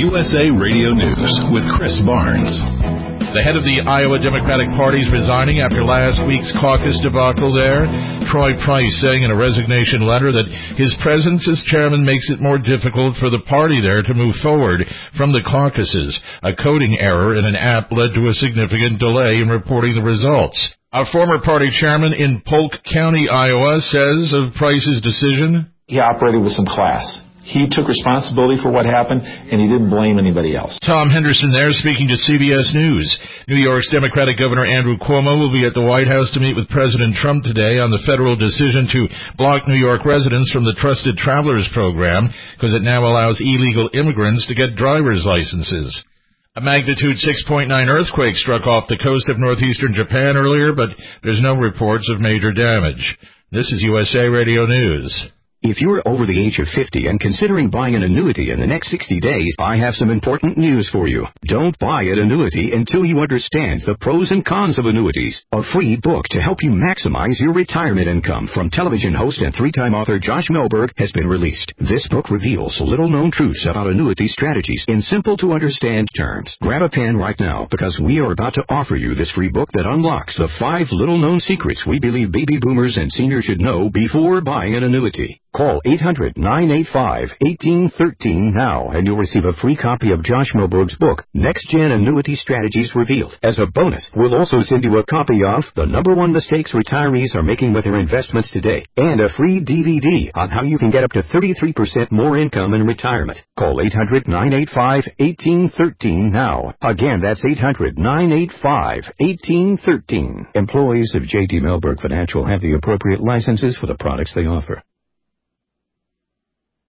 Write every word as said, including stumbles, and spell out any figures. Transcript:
U S A Radio News with Chris Barnes. The head of the Iowa Democratic Party is resigning after last week's caucus debacle there. Troy Price saying in a resignation letter that his presence as chairman makes it more difficult for the party there to move forward from the caucuses. A coding error in an app led to a significant delay in reporting the results. Our former party chairman in Polk County, Iowa, says of Price's decision, he operated with some class. He took responsibility for what happened, and he didn't blame anybody else. Tom Henderson there speaking to C B S News. New York's Democratic Governor Andrew Cuomo will be at the White House to meet with President Trump today on the federal decision to block New York residents from the Trusted Travelers Program because it now allows illegal immigrants to get driver's licenses. A magnitude six point nine earthquake struck off the coast of northeastern Japan earlier, but there's no reports of major damage. This is U S A Radio News. If you're over the age of fifty and considering buying an annuity in the next sixty days, I have some important news for you. Don't buy an annuity until you understand the pros and cons of annuities. A free book to help you maximize your retirement income from television host and three-time author Josh Melberg has been released. This book reveals little-known truths about annuity strategies in simple-to-understand terms. Grab a pen right now because we are about to offer you this free book that unlocks the five little-known secrets we believe baby boomers and seniors should know before buying an annuity. Call eight hundred, nine eight five, one eight one three now and you'll receive a free copy of Josh Melberg's book, Next Gen Annuity Strategies Revealed. As a bonus, we'll also send you a copy of The Number One Mistakes Retirees Are Making with Their Investments Today and a free D V D on how you can get up to thirty-three percent more income in retirement. Call eight hundred, nine eight five, one eight one three now. Again, that's eight hundred, nine eight five, one eight one three. Employees of J D Melberg Financial have the appropriate licenses for the products they offer.